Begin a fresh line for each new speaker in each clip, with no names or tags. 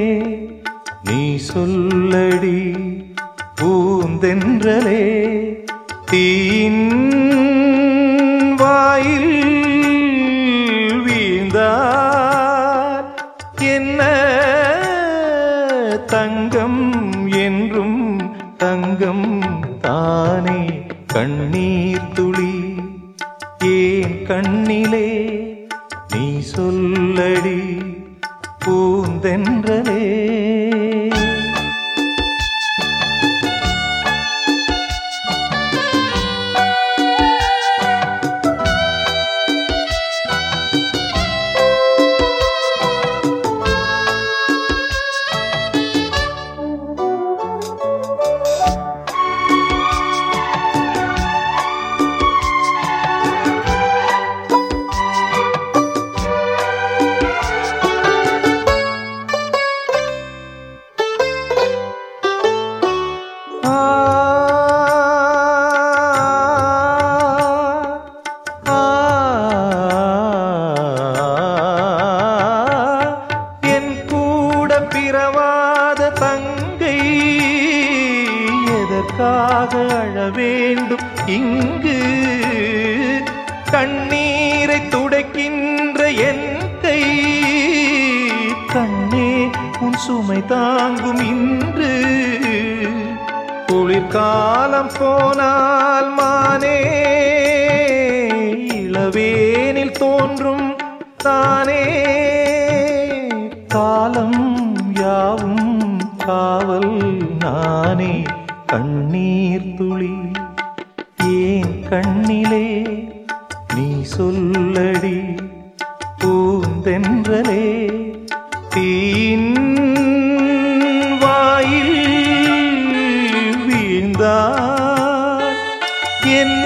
நீ சொல்லடி பூந்தென்றலே தீன் வாயில் வீழ்ந்தார் என்ன தங்கம் என்றும் தங்கம் தானே கண்ணீர் துளி ஏன் கண்ணிலே நீ சொல்லடி பூந்தென்றலே அழ வேண்டும் இங்கு கண்ணீரை துடைக்கின்ற என் கை கண்ணே உன் சுமை தாங்கும் இன்று குளிர்காலம் போனால் மானே இளவேனில் தோன்றும் தானே காலம் யாவும் காவல் நானே கண்ணீர் துளி ஏன் கண்ணிலே நீ சொல்லடி பூந்தென்றலே தீன் வாயில் வீழ்ந்தார் என்ன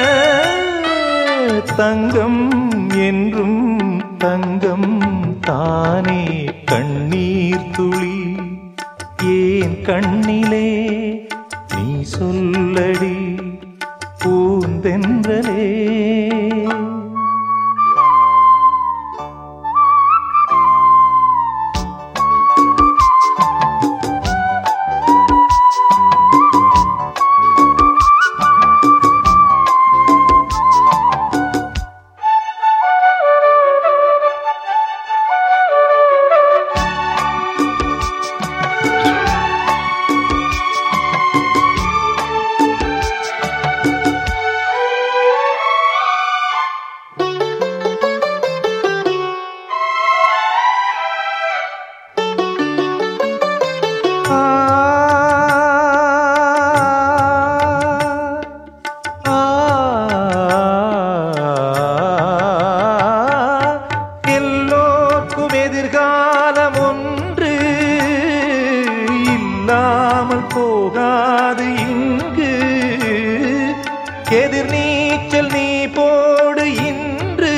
தங்கம் என்றும் தங்கம் தானே கண்ணீர் துளி ஏன் கண்ணிலே நீ சொல்லடி பூந்தென்றலே எதிர்காலம் ஒன்று இல்லாமல் போகாது இங்கு எதிர் நீச்சல் நீ போடு இன்று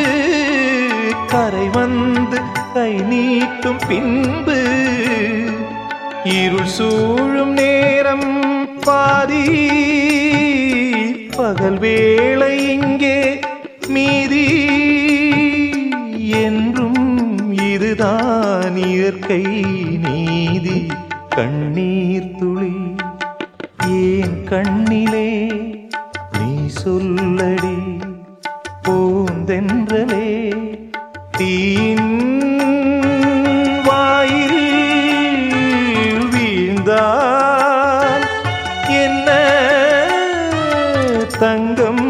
கரை வந்து கை நீட்டும் பின்பு இருள் சூழும் நேரம் பாதி பகல் வேளை இங்கே மீதி என்றும் இதுதான் இயற்கை நீதி கண்ணீர் துளி ஏன் கண்ணிலே நீ சொல்லடி பூந்தென்றலே தீன் வாயில் வீழ்ந்தால் என்ன தங்கம்